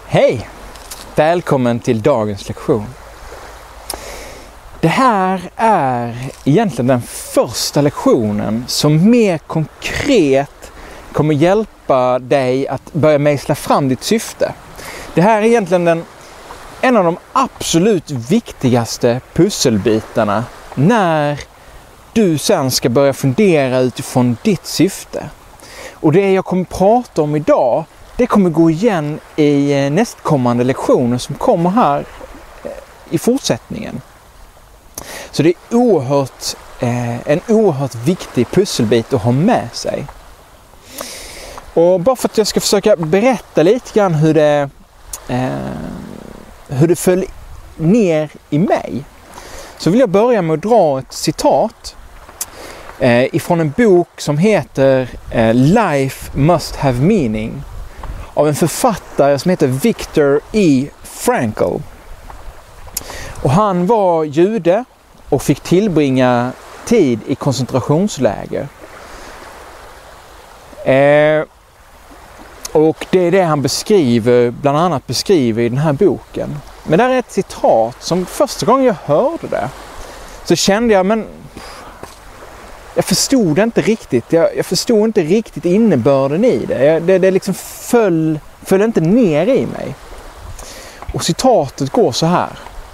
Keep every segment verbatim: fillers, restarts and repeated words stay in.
Hej! Välkommen till dagens lektion. Det här är egentligen den första lektionen som mer konkret kommer hjälpa dig att börja mejsla fram ditt syfte. Det här är egentligen den, en av de absolut viktigaste pusselbitarna när du sen ska börja fundera utifrån ditt syfte. Och det jag kommer prata om idag, det kommer gå igen i nästkommande lektioner som kommer här i fortsättningen. Så det är oerhört, eh, en oerhört viktig pusselbit att ha med sig. Och bara för att jag ska försöka berätta lite grann hur det, eh, hur det föll ner i mig, så vill jag börja med att dra ett citat eh, ifrån en bok som heter eh, Life Must Have Meaning av en författare som heter Viktor E. Frankl. Och han var jude och fick tillbringa tid i koncentrationsläger. Eh, och det är det han beskriver, bland annat beskriver i den här boken. Men där är ett citat som första gången jag hörde det så kände jag, men jag förstod inte riktigt. Jag, jag förstod inte riktigt innebörden i det. Jag, det. Det liksom föll, föll inte ner i mig. Och citatet går så här.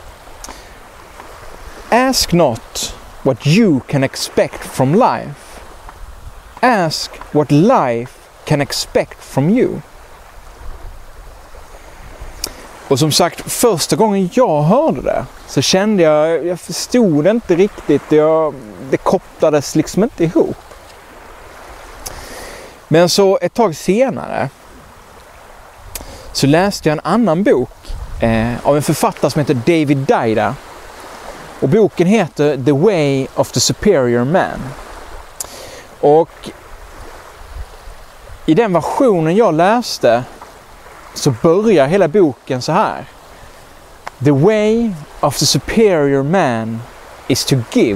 Ask not what you can expect from life. Ask what life can expect from you. Och som sagt, första gången jag hörde det så kände jag, jag förstod inte riktigt. Jag, det kopplades liksom inte ihop. Men så ett tag senare så läste jag en annan bok eh, av en författare som heter David Deida. Och boken heter The Way of the Superior Man. Och i den versionen jag läste så börjar hela boken så här. The way of the superior man is to give.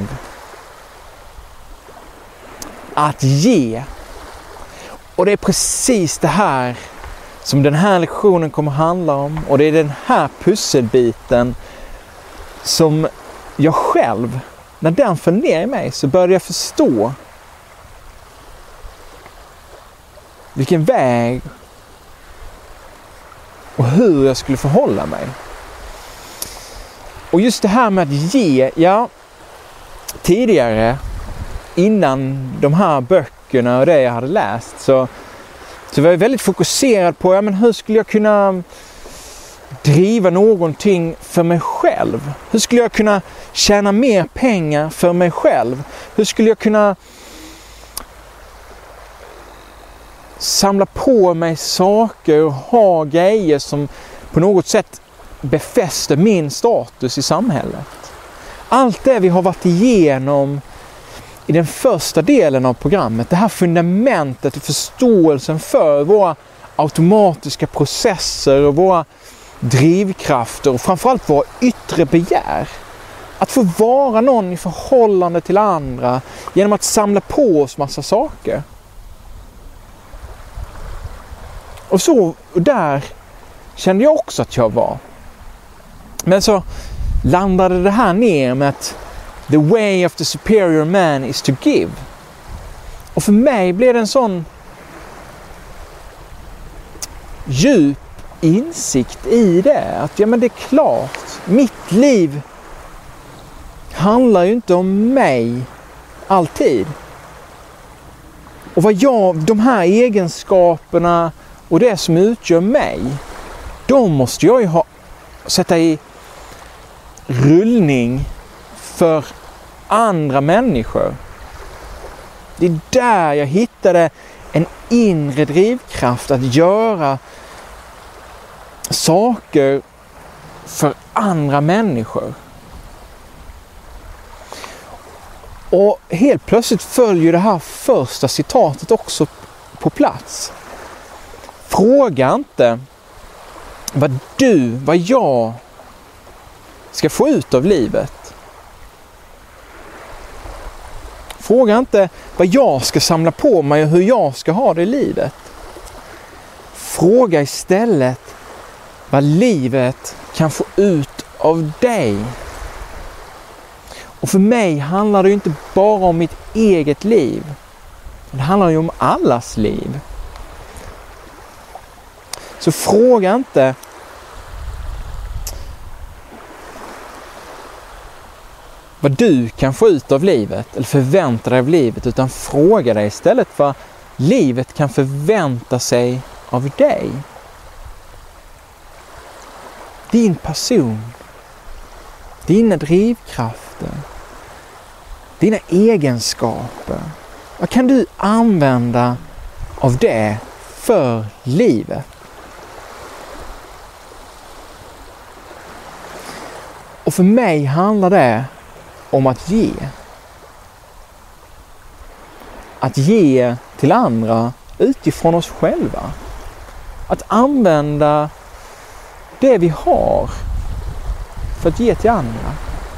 Att ge. Och det är precis det här som den här lektionen kommer handla om. Och det är den här pusselbiten som jag själv, när den föll ner i mig, så började jag förstå vilken väg och hur jag skulle förhålla mig. Och just det här med att ge, ja, tidigare, innan de här böckerna och det jag hade läst, så, så var jag väldigt fokuserad på, ja, men hur skulle jag kunna driva någonting för mig själv? Hur skulle jag kunna tjäna mer pengar för mig själv? Hur skulle jag kunna samla på mig saker och ha grejer som på något sätt befäster min status i samhället? Allt det vi har varit igenom i den första delen av programmet, det här fundamentet och förståelsen för våra automatiska processer och våra drivkrafter och framförallt våra yttre begär. Att få vara någon i förhållande till andra genom att samla på oss massa saker. Och så och där kände jag också att jag var. Men så landade det här ner med att the way of the superior man is to give. Och för mig blev det en sån djup insikt i det. Att ja, men det är klart, mitt liv handlar ju inte om mig alltid. Och vad jag, de här egenskaperna och det som utgör mig, då måste jag ju ha, sätta i rullning för andra människor. Det är där jag hittade en inre drivkraft att göra saker för andra människor. Och helt plötsligt följer det här första citatet också på plats. Fråga inte vad du, vad jag ska få ut av livet. Fråga inte vad jag ska samla på mig och hur jag ska ha det i livet. Fråga istället vad livet kan få ut av dig. Och för mig handlar det ju inte bara om mitt eget liv. Det handlar ju om allas liv. Så fråga inte vad du kan få ut av livet eller förvänta dig av livet, utan fråga dig istället vad livet kan förvänta sig av dig. Din person, dina drivkrafter, dina egenskaper. Vad kan du använda av det för livet? Och för mig handlar det om att ge. Att ge till andra utifrån oss själva. Att använda det vi har för att ge till andra.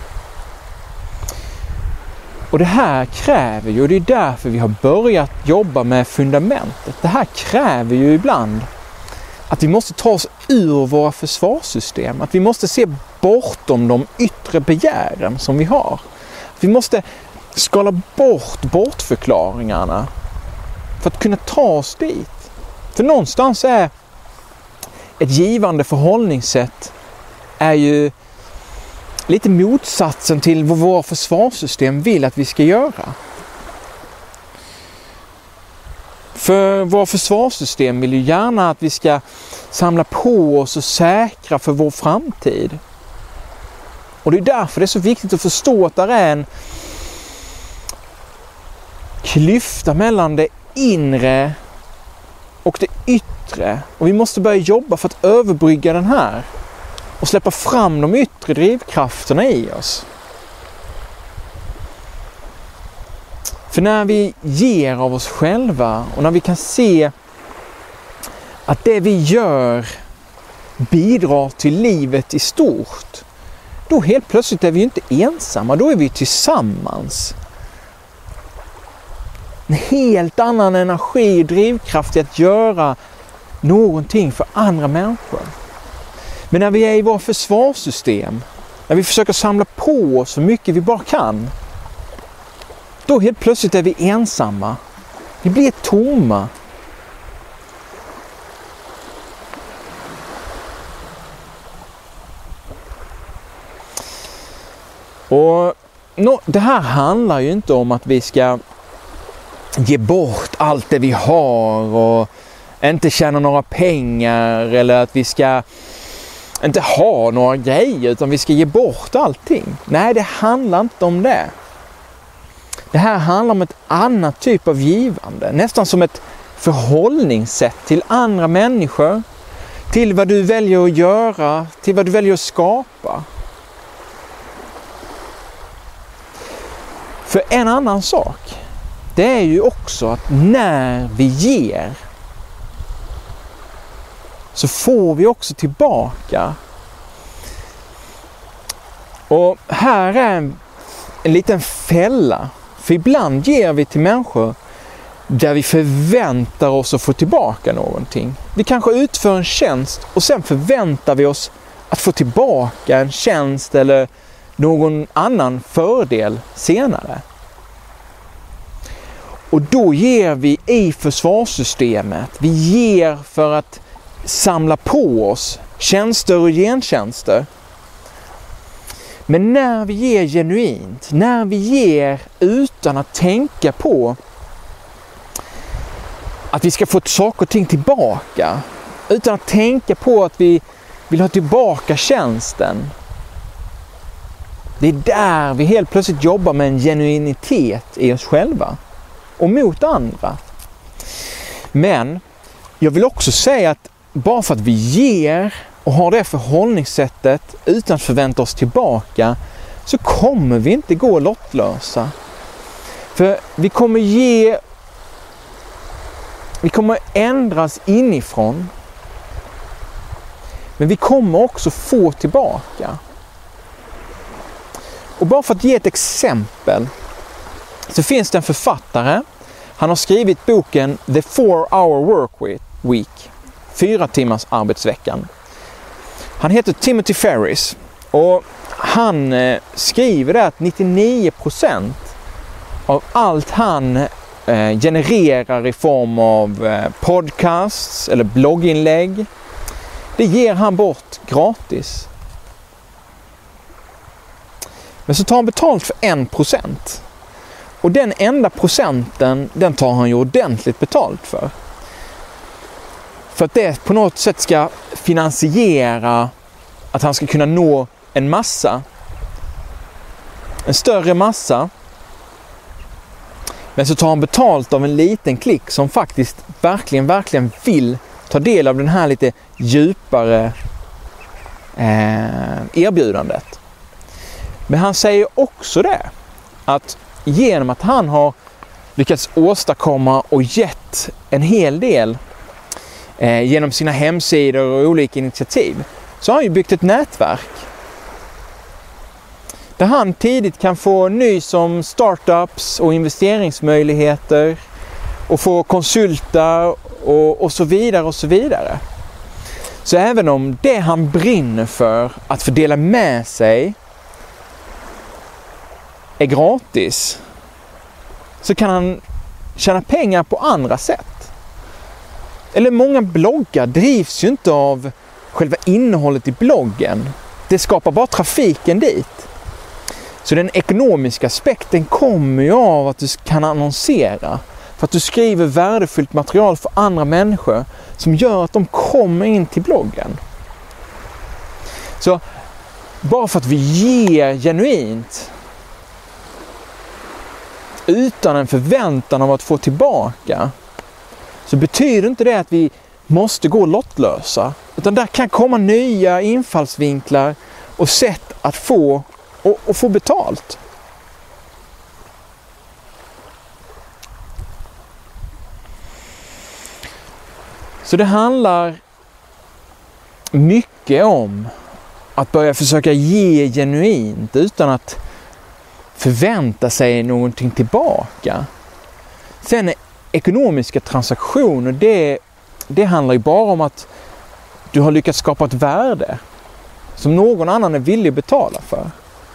Och det här kräver ju, och det är därför vi har börjat jobba med fundamentet. Det här kräver ju ibland att vi måste ta oss ur våra försvarssystem. Att vi måste se bortom de yttre begären som vi har. Vi måste skala bort bortförklaringarna för att kunna ta oss dit. För någonstans är ett givande förhållningssätt är ju lite motsatsen till vad våra försvarssystem vill att vi ska göra. För våra försvarssystem vill ju gärna att vi ska samla på oss och säkra för vår framtid. Och det är därför det är så viktigt att förstå att det är en klyfta mellan det inre och det yttre. Och vi måste börja jobba för att överbrygga den här och släppa fram de yttre drivkrafterna i oss. För när vi ger av oss själva och när vi kan se att det vi gör bidrar till livet i stort, då helt plötsligt är vi inte ensamma, då är vi tillsammans. En helt annan energi och drivkraft i att göra någonting för andra människor. Men när vi är i vårt försvarssystem, när vi försöker samla på oss så mycket vi bara kan, då helt plötsligt är vi ensamma. Vi blir tomma. Och no, det här handlar ju inte om att vi ska ge bort allt det vi har och inte tjäna några pengar, eller att vi ska inte ha några grejer utan vi ska ge bort allting. Nej, det handlar inte om det. Det här handlar om ett annat typ av givande. Nästan som ett förhållningssätt till andra människor. Till vad du väljer att göra. Till vad du väljer att skapa. För en annan sak, det är ju också att när vi ger så får vi också tillbaka. Och här är en, en liten fälla. För ibland ger vi till människor där vi förväntar oss att få tillbaka någonting. Vi kanske utför en tjänst och sen förväntar vi oss att få tillbaka en tjänst eller någon annan fördel senare. Och då ger vi i försvarssystemet. Vi ger för att samla på oss tjänster och gentjänster. Men när vi ger genuint, när vi ger utan att tänka på att vi ska få saker och ting tillbaka, utan att tänka på att vi vill ha tillbaka tjänsten, det är där vi helt plötsligt jobbar med en genuinitet i oss själva och mot andra. Men jag vill också säga att bara för att vi ger och har det förhållningssättet utan att förvänta oss tillbaka, så kommer vi inte gå lottlösa. För vi kommer ge, vi kommer ändras inifrån, men vi kommer också få tillbaka. Och bara för att ge ett exempel, så finns det en författare. Han har skrivit boken The four hour work week, fyra timmars arbetsveckan. Han heter Timothy Ferris och han eh, skriver det att nittionio procent av allt han eh, genererar i form av eh, podcasts eller blogginlägg, det ger han bort gratis. Men så tar han betalt för en procent. Och den enda procenten, den tar han ju ordentligt betalt för. För att det på något sätt ska finansiera att han ska kunna nå en massa. En större massa. Men så tar han betalt av en liten klick som faktiskt verkligen, verkligen vill ta del av den här lite djupare eh, erbjudandet. Men han säger också det, att genom att han har lyckats åstadkomma och gett en hel del eh, genom sina hemsidor och olika initiativ, så har han ju byggt ett nätverk där han tidigt kan få nys om startups och investeringsmöjligheter och få konsulta och, och så vidare och så vidare. Så även om det han brinner för att fördela med sig är gratis, så kan han tjäna pengar på andra sätt. Eller många bloggar drivs ju inte av själva innehållet i bloggen. Det skapar bara trafiken dit. Så den ekonomiska aspekten kommer ju av att du kan annonsera. För att du skriver värdefullt material för andra människor som gör att de kommer in till bloggen. Så bara för att vi ger genuint utan en förväntan av att få tillbaka, så betyder inte det att vi måste gå lottlösa. Utan där kan komma nya infallsvinklar och sätt att få och, och få betalt. Så det handlar mycket om att börja försöka ge genuint utan att förvänta sig någonting tillbaka. Sen ekonomiska transaktioner, det, det handlar ju bara om att du har lyckats skapa ett värde som någon annan är villig att betala för.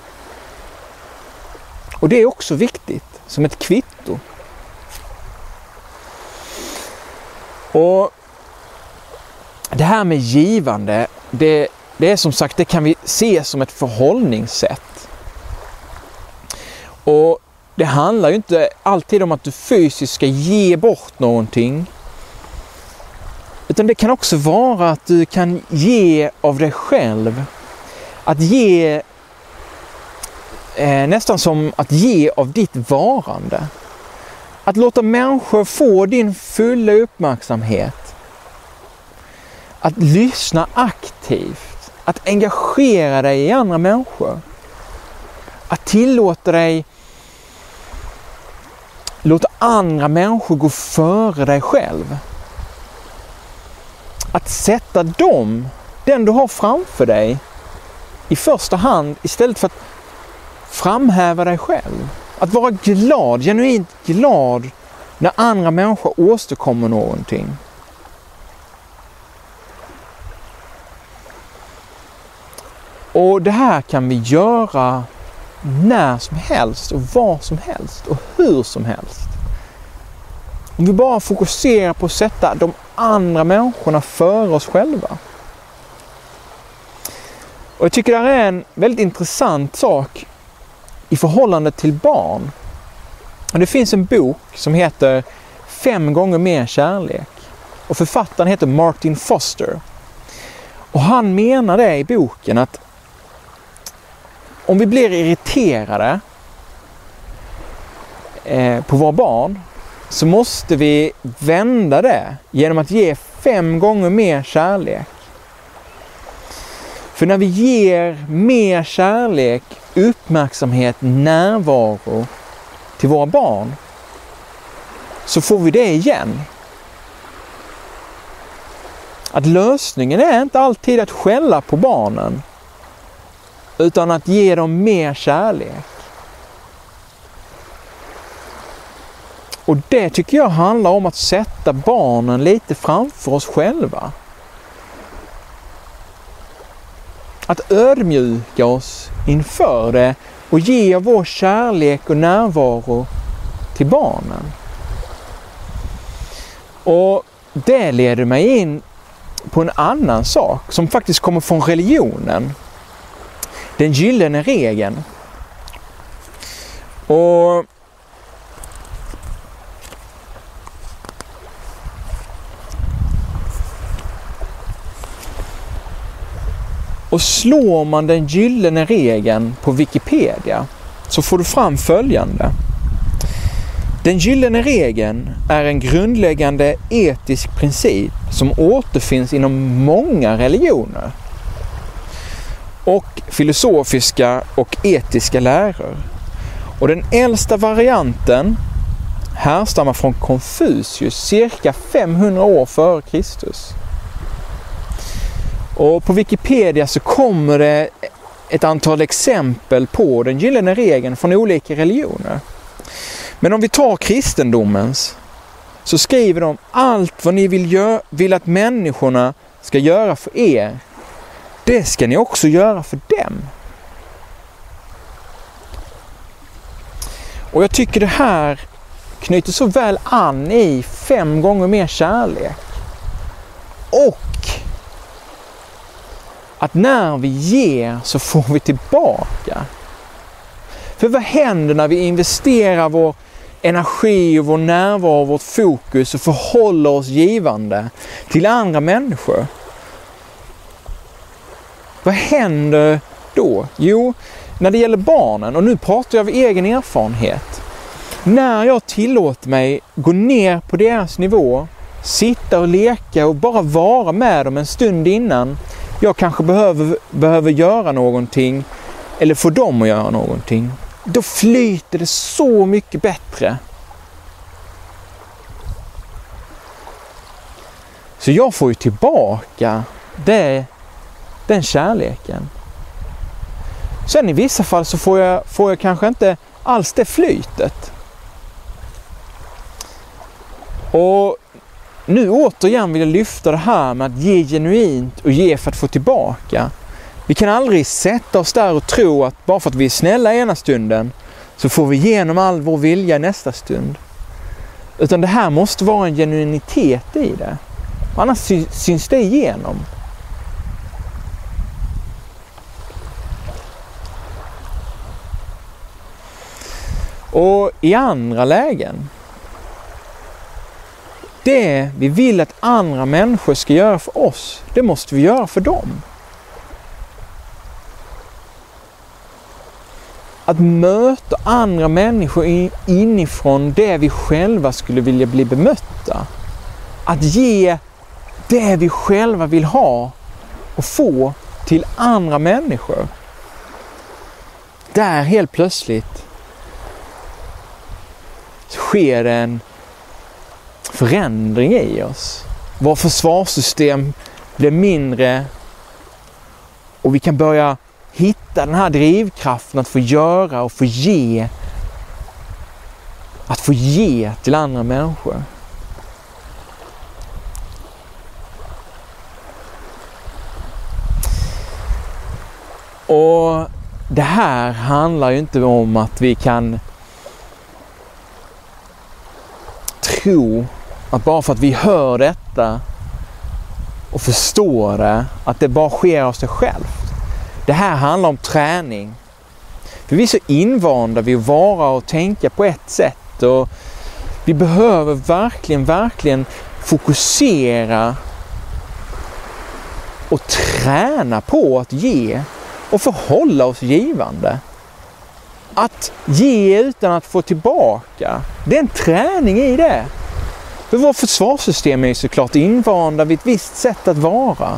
Och det är också viktigt som ett kvitto. Och det här med givande, det, det är som sagt, det kan vi se som ett förhållningssätt. Och det handlar ju inte alltid om att du fysiskt ska ge bort någonting. Utan det kan också vara att du kan ge av dig själv. Att ge eh, nästan som att ge av ditt varande. Att låta människor få din fulla uppmärksamhet. Att lyssna aktivt. Att engagera dig i andra människor. Att tillåta dig låta andra människor gå före dig själv. Att sätta dem, den du har framför dig, i första hand istället för att framhäva dig själv. Att vara glad, genuint glad när andra människor åstadkommer någonting. Och det här kan vi göra när som helst och var som helst och hur som helst. Om vi bara fokuserar på att sätta de andra människorna före oss själva. Och jag tycker det här är en väldigt intressant sak i förhållande till barn. Och det finns en bok som heter Fem gånger mer kärlek. Och författaren heter Martin Foster. Och han menar det i boken att om vi blir irriterade eh, på våra barn, så måste vi vända det genom att ge fem gånger mer kärlek. För när vi ger mer kärlek, uppmärksamhet, närvaro till våra barn, så får vi det igen. Att lösningen är inte alltid att skälla på barnen, utan att ge dem mer kärlek. Och det tycker jag handlar om att sätta barnen lite framför oss själva. att ödmjuka oss inför det och ge vår kärlek och närvaro till barnen. Och det leder mig in på en annan sak som faktiskt kommer från religionen. Den gyllene regeln. Och Och slår man den gyllene regeln på Wikipedia så får du fram följande. Den gyllene regeln är en grundläggande etisk princip som återfinns inom många religioner och filosofiska och etiska läror. Och den äldsta varianten härstammar från Konfucius cirka femhundra år före Kristus. Och på Wikipedia så kommer det ett antal exempel på den gyllene regeln från olika religioner. Men om vi tar kristendomens så skriver de allt vad ni vill, gör, vill att människorna ska göra för er. Det ska ni också göra för dem. Och jag tycker det här knyter så väl an i fem gånger mer kärlek. Och att när vi ger så får vi tillbaka. För vad händer när vi investerar vår energi och vår närvaro och vårt fokus och förhåller oss givande till andra människor? Vad händer då? Jo, när det gäller barnen, och nu pratar jag av egen erfarenhet. När jag tillåter mig gå ner på deras nivå, sitta och leka och bara vara med dem en stund innan jag kanske behöver, behöver göra någonting eller få dem att göra någonting, då flyter det så mycket bättre. Så jag får ju tillbaka det, den kärleken. Sen i vissa fall så får jag, får jag kanske inte alls det flytet. Och nu återigen vill jag lyfta det här med att ge genuint och ge för att få tillbaka. Vi kan aldrig sätta oss där och tro att bara för att vi är snälla ena stunden så får vi igenom all vår vilja nästa stund. Utan det här måste vara en genuinitet i det. Annars syns det igenom. Och i andra lägen, det vi vill att andra människor ska göra för oss, det måste vi göra för dem. Att möta andra människor inifrån det vi själva skulle vilja bli bemötta. Att ge det vi själva vill ha och få till andra människor. Där helt plötsligt sker det en förändring i oss. Vårt försvarssystem blir mindre och vi kan börja hitta den här drivkraften att få göra och få ge. Att få ge till andra människor. Och det här handlar ju inte om att vi kan tro att bara för att vi hör detta och förstår det, att det bara sker av sig självt. Det här handlar om träning. För vi är så invanda vid att vara och tänka på ett sätt. Och vi behöver verkligen, verkligen fokusera och träna på att ge och förhålla oss givande. Att ge utan att få tillbaka. Det är en träning i det. För vårt försvarssystem är ju såklart invanda vid ett visst sätt att vara.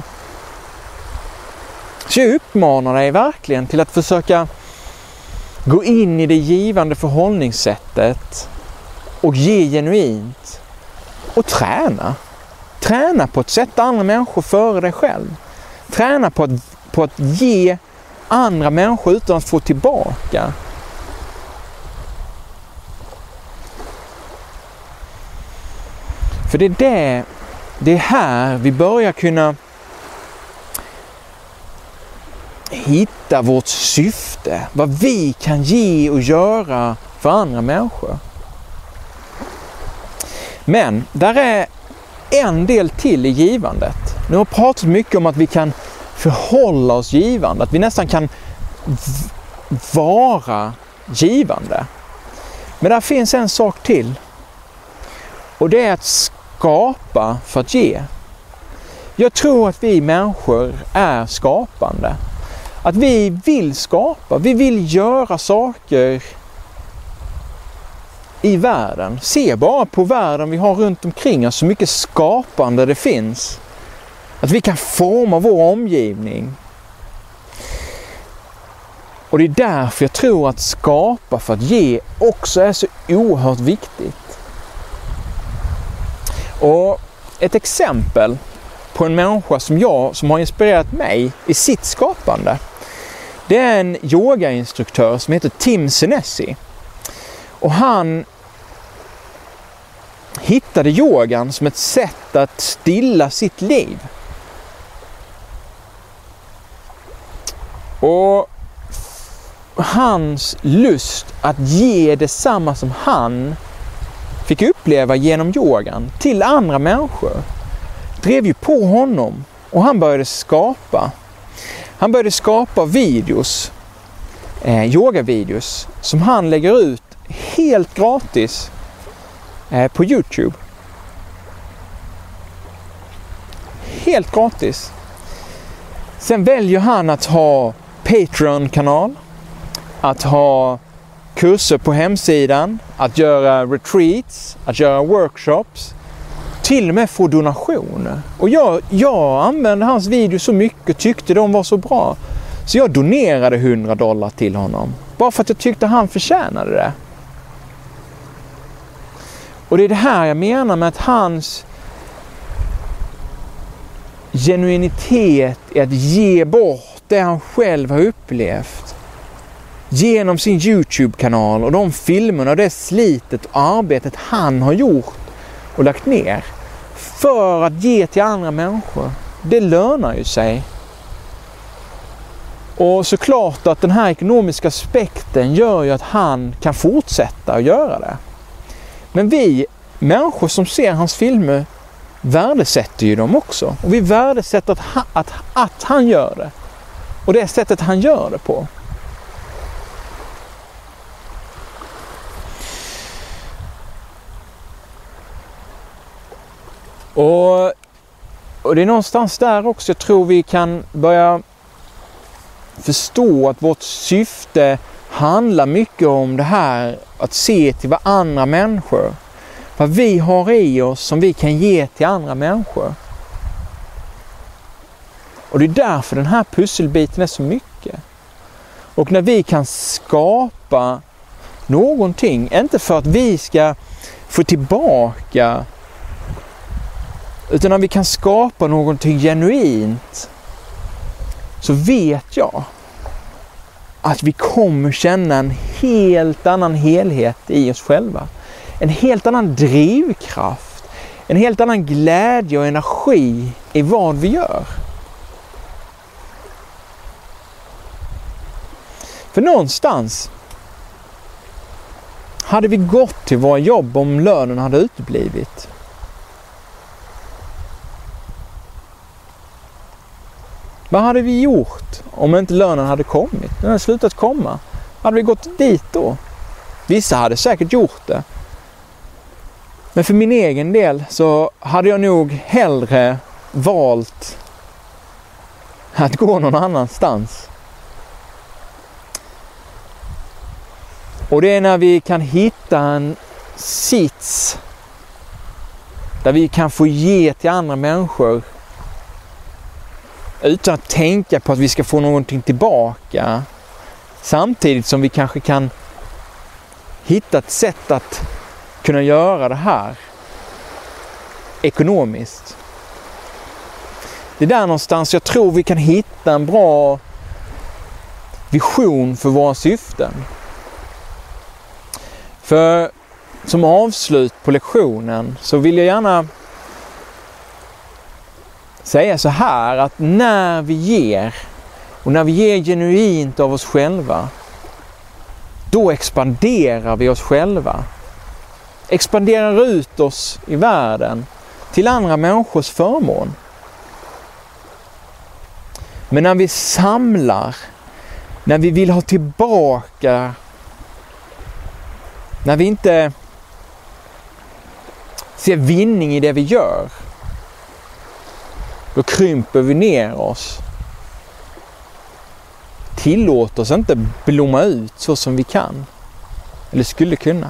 Så jag uppmanar dig verkligen till att försöka gå in i det givande förhållningssättet och ge genuint och träna. Träna på att sätta andra människor före dig själv. Träna på att, på att ge andra människor utan att få tillbaka. För det är det, det är här vi börjar kunna hitta vårt syfte, vad vi kan ge och göra för andra människor. Men där är en del till i givandet. Nu har jag pratat mycket om att vi kan förhålla oss givande, att vi nästan kan v- vara givande. Men där finns en sak till. Och det är att skapa för att ge. Jag tror att vi människor är skapande. Att vi vill skapa, vi vill göra saker i världen. Se bara på världen vi har runt omkring oss, så mycket skapande det finns. Att vi kan forma vår omgivning. Och det är därför jag tror att skapa för att ge också är så oerhört viktigt. Och ett exempel på en människa som jag, som har inspirerat mig i sitt skapande, det är en yogainstruktör som heter Tim Senesi. Och han hittade yogan som ett sätt att stilla sitt liv. Och hans lust att ge detsamma som han fick uppleva genom yogan till andra människor drev ju på honom, och han började skapa. Han började skapa videos, eh, yogavideos som han lägger ut helt gratis eh, på YouTube. Helt gratis. Sen väljer han att ha Patreon-kanal, att ha kurser på hemsidan, att göra retreats, att göra workshops, till och med få donationer. Och jag, jag använde hans video så mycket, tyckte de var så bra, så jag donerade hundra dollar till honom. Bara för att jag tyckte han förtjänade det. Och det är det här jag menar med att hans genuinitet är att ge bort det han själv har upplevt. Genom sin YouTube-kanal och de filmerna och det slitet och arbetet han har gjort och lagt ner för att ge till andra människor. Det lönar ju sig. Och såklart att den här ekonomiska aspekten gör ju att han kan fortsätta att göra det. Men vi människor som ser hans filmer värdesätter ju dem också. Och vi värdesätter att, ha, att, att han gör det. Och det sättet han gör det på. Och, och det är någonstans där också jag tror vi kan börja förstå att vårt syfte handlar mycket om det här att se till vad andra människor, vad vi har i oss som vi kan ge till andra människor. Och det är därför den här pusselbiten är så mycket. Och när vi kan skapa någonting, inte för att vi ska få tillbaka, utan när vi kan skapa någonting genuint, så vet jag att vi kommer känna en helt annan helhet i oss själva. En helt annan drivkraft. En helt annan glädje och energi i vad vi gör. För någonstans hade vi gått till våra jobb om lönen hade uteblivit. Vad hade vi gjort om inte lönen hade kommit? Den hade slutat komma. Hade vi gått dit då? Vissa hade säkert gjort det. Men för min egen del så hade jag nog hellre valt att gå någon annanstans. Och det är när vi kan hitta en sits där vi kan få ge till andra människor utan att tänka på att vi ska få någonting tillbaka. Samtidigt som vi kanske kan hitta ett sätt att kunna göra det här ekonomiskt. Det är där någonstans jag tror vi kan hitta en bra vision för våra syften. För som avslut på lektionen så vill jag gärna säga så här, att när vi ger Och när vi ger genuint av oss själva, då expanderar vi oss själva. Expanderar ut oss i världen till andra människors förmån. Men när vi samlar, när vi vill ha tillbaka, när vi inte ser vinning i det vi gör, då krymper vi ner oss. Tillåt oss inte blomma ut så som vi kan eller skulle kunna.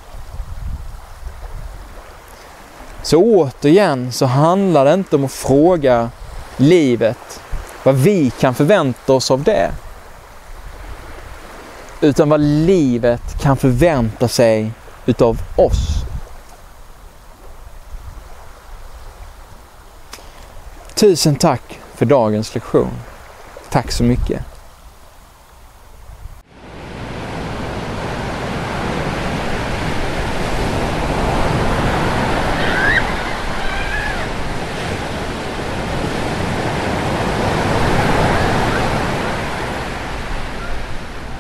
Så återigen så handlar det inte om att fråga livet vad vi kan förvänta oss av det, utan vad livet kan förvänta sig utav oss. Tusen tack för dagens lektion. Tack så mycket.